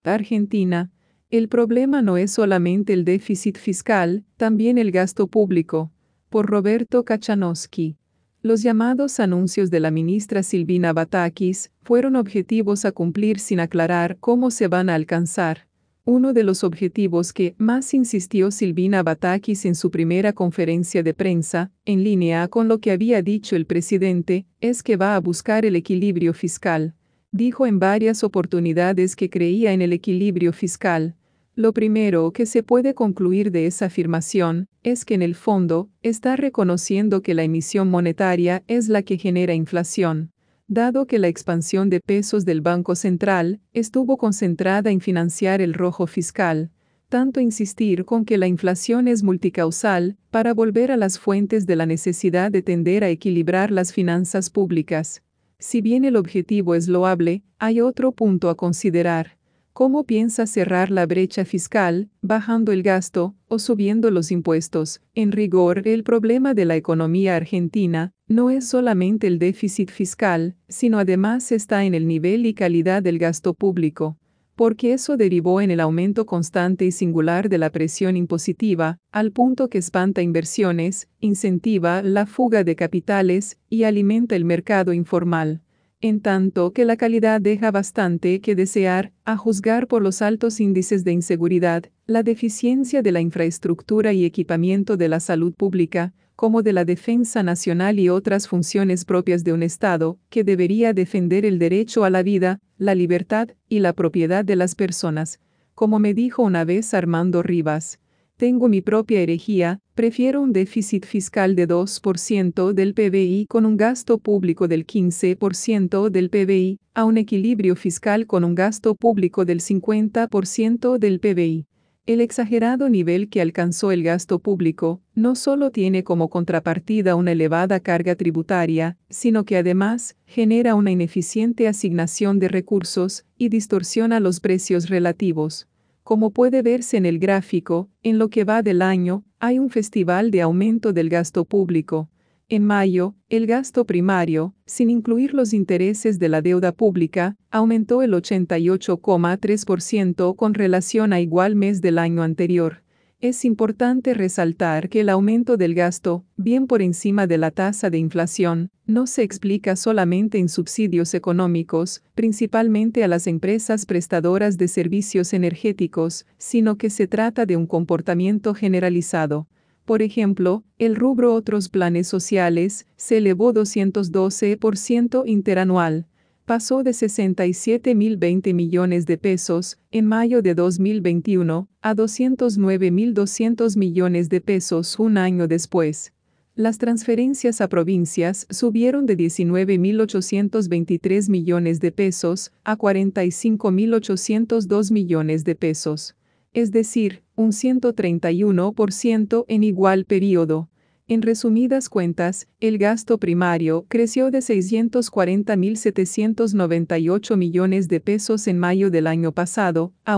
Argentina, el problema no es solamente el déficit fiscal, también el gasto público. Por Roberto Kachanowski. Los llamados anuncios de la ministra Silvina Batakis fueron objetivos a cumplir sin aclarar cómo se van a alcanzar. Uno de los objetivos que más insistió Silvina Batakis en su primera conferencia de prensa, en línea con lo que había dicho el presidente, es que va a buscar el equilibrio fiscal. Dijo en varias oportunidades que creía en el equilibrio fiscal. Lo primero que se puede concluir de esa afirmación es que en el fondo está reconociendo que la emisión monetaria es la que genera inflación. Dado que la expansión de pesos del Banco Central estuvo concentrada en financiar el rojo fiscal, tanto insistir con que la inflación es multicausal para volver a las fuentes de la necesidad de tender a equilibrar las finanzas públicas. Si bien el objetivo es loable, hay otro punto a considerar. ¿Cómo piensa cerrar la brecha fiscal, bajando el gasto o subiendo los impuestos? En rigor, el problema de la economía argentina no es solamente el déficit fiscal, sino además está en el nivel y calidad del gasto público, porque eso derivó en el aumento constante y singular de la presión impositiva, al punto que espanta inversiones, incentiva la fuga de capitales y alimenta el mercado informal. En tanto que la calidad deja bastante que desear, a juzgar por los altos índices de inseguridad, la deficiencia de la infraestructura y equipamiento de la salud pública, como de la defensa nacional y otras funciones propias de un Estado, que debería defender el derecho a la vida, la libertad y la propiedad de las personas. Como me dijo una vez Armando Rivas, tengo mi propia herejía, prefiero un déficit fiscal de 2% del PBI con un gasto público del 15% del PBI, a un equilibrio fiscal con un gasto público del 50% del PBI. El exagerado nivel que alcanzó el gasto público no solo tiene como contrapartida una elevada carga tributaria, sino que además genera una ineficiente asignación de recursos y distorsiona los precios relativos. Como puede verse en el gráfico, en lo que va del año, hay un festival de aumento del gasto público. En mayo, el gasto primario, sin incluir los intereses de la deuda pública, aumentó el 88,3% con relación a igual mes del año anterior. Es importante resaltar que el aumento del gasto, bien por encima de la tasa de inflación, no se explica solamente en subsidios económicos, principalmente a las empresas prestadoras de servicios energéticos, sino que se trata de un comportamiento generalizado. Por ejemplo, el rubro otros planes sociales se elevó 212% interanual. Pasó de 67.020 millones de pesos en mayo de 2021 a 209.200 millones de pesos un año después. Las transferencias a provincias subieron de 19.823 millones de pesos a 45.802 millones de pesos. Es decir, un 131% en igual periodo. En resumidas cuentas, el gasto primario creció de 640.798 millones de pesos en mayo del año pasado a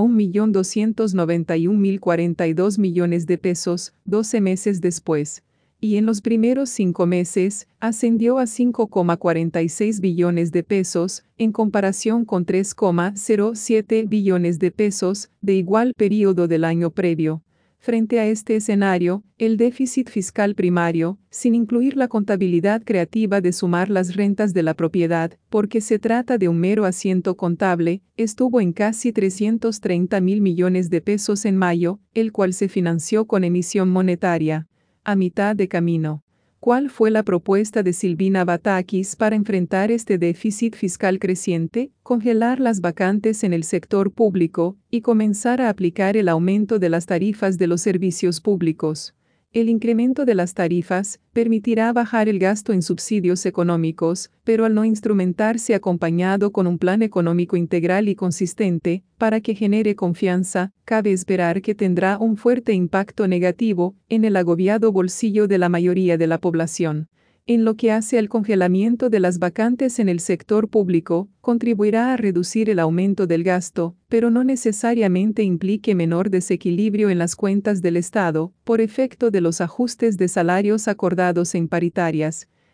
1.291.042 millones de pesos 12 meses después. Y en los primeros 5 meses, ascendió a 5,46 billones de pesos, en comparación con 3,07 billones de pesos de igual periodo del año previo. Frente a este escenario, el déficit fiscal primario, sin incluir la contabilidad creativa de sumar las rentas de la propiedad, porque se trata de un mero asiento contable, estuvo en casi 330.000 millones de pesos en mayo, el cual se financió con emisión monetaria. A mitad de camino. ¿Cuál fue la propuesta de Silvina Batakis para enfrentar este déficit fiscal creciente? Congelar las vacantes en el sector público y comenzar a aplicar el aumento de las tarifas de los servicios públicos. El incremento de las tarifas permitirá bajar el gasto en subsidios económicos, pero al no instrumentarse acompañado con un plan económico integral y consistente, para que genere confianza, cabe esperar que tendrá un fuerte impacto negativo en el agobiado bolsillo de la mayoría de la población. En lo que hace al congelamiento de las vacantes en el sector público, contribuirá a reducir el aumento del gasto, pero no necesariamente implique menor desequilibrio en las cuentas del Estado, por efecto de los ajustes de salarios acordados en paritarias.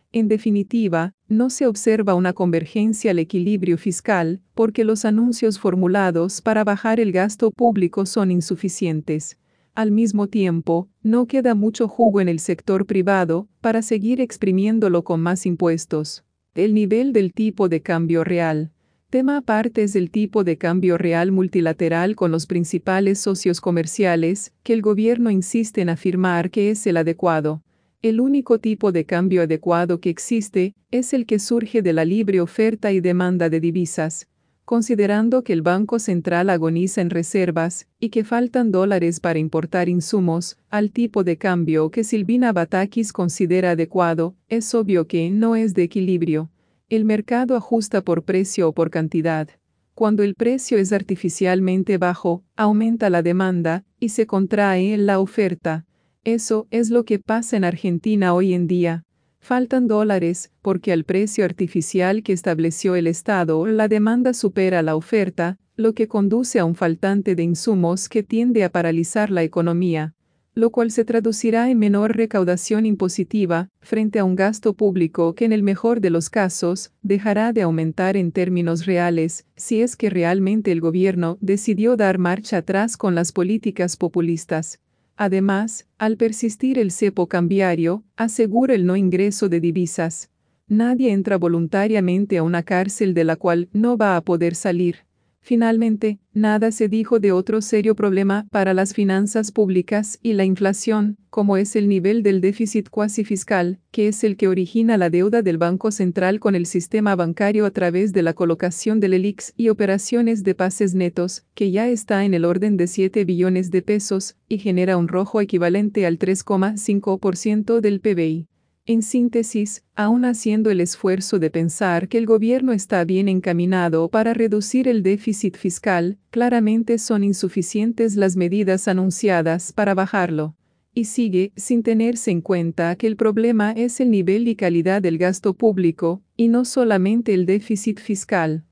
En definitiva, no se observa una convergencia al equilibrio fiscal, porque los anuncios formulados para bajar el gasto público son insuficientes. Al mismo tiempo, no queda mucho jugo en el sector privado para seguir exprimiéndolo con más impuestos. El nivel del tipo de cambio real. Tema aparte es el tipo de cambio real multilateral con los principales socios comerciales, que el gobierno insiste en afirmar que es el adecuado. El único tipo de cambio adecuado que existe es el que surge de la libre oferta y demanda de divisas. Considerando que el Banco Central agoniza en reservas y que faltan dólares para importar insumos, al tipo de cambio que Silvina Batakis considera adecuado, es obvio que no es de equilibrio. El mercado ajusta por precio o por cantidad. Cuando el precio es artificialmente bajo, aumenta la demanda y se contrae la oferta. Eso es lo que pasa en Argentina hoy en día. Faltan dólares, porque al precio artificial que estableció el Estado la demanda supera la oferta, lo que conduce a un faltante de insumos que tiende a paralizar la economía, lo cual se traducirá en menor recaudación impositiva, frente a un gasto público que en el mejor de los casos, dejará de aumentar en términos reales, si es que realmente el gobierno decidió dar marcha atrás con las políticas populistas. Además, al persistir el cepo cambiario, asegura el no ingreso de divisas. Nadie entra voluntariamente a una cárcel de la cual no va a poder salir. Finalmente, nada se dijo de otro serio problema para las finanzas públicas y la inflación, como es el nivel del déficit cuasi fiscal, que es el que origina la deuda del Banco Central con el sistema bancario a través de la colocación del ELIX y operaciones de pases netos, que ya está en el orden de 7 billones de pesos y genera un rojo equivalente al 3,5% del PBI. En síntesis, aún haciendo el esfuerzo de pensar que el gobierno está bien encaminado para reducir el déficit fiscal, claramente son insuficientes las medidas anunciadas para bajarlo. Y sigue sin tenerse en cuenta que el problema es el nivel y calidad del gasto público, y no solamente el déficit fiscal.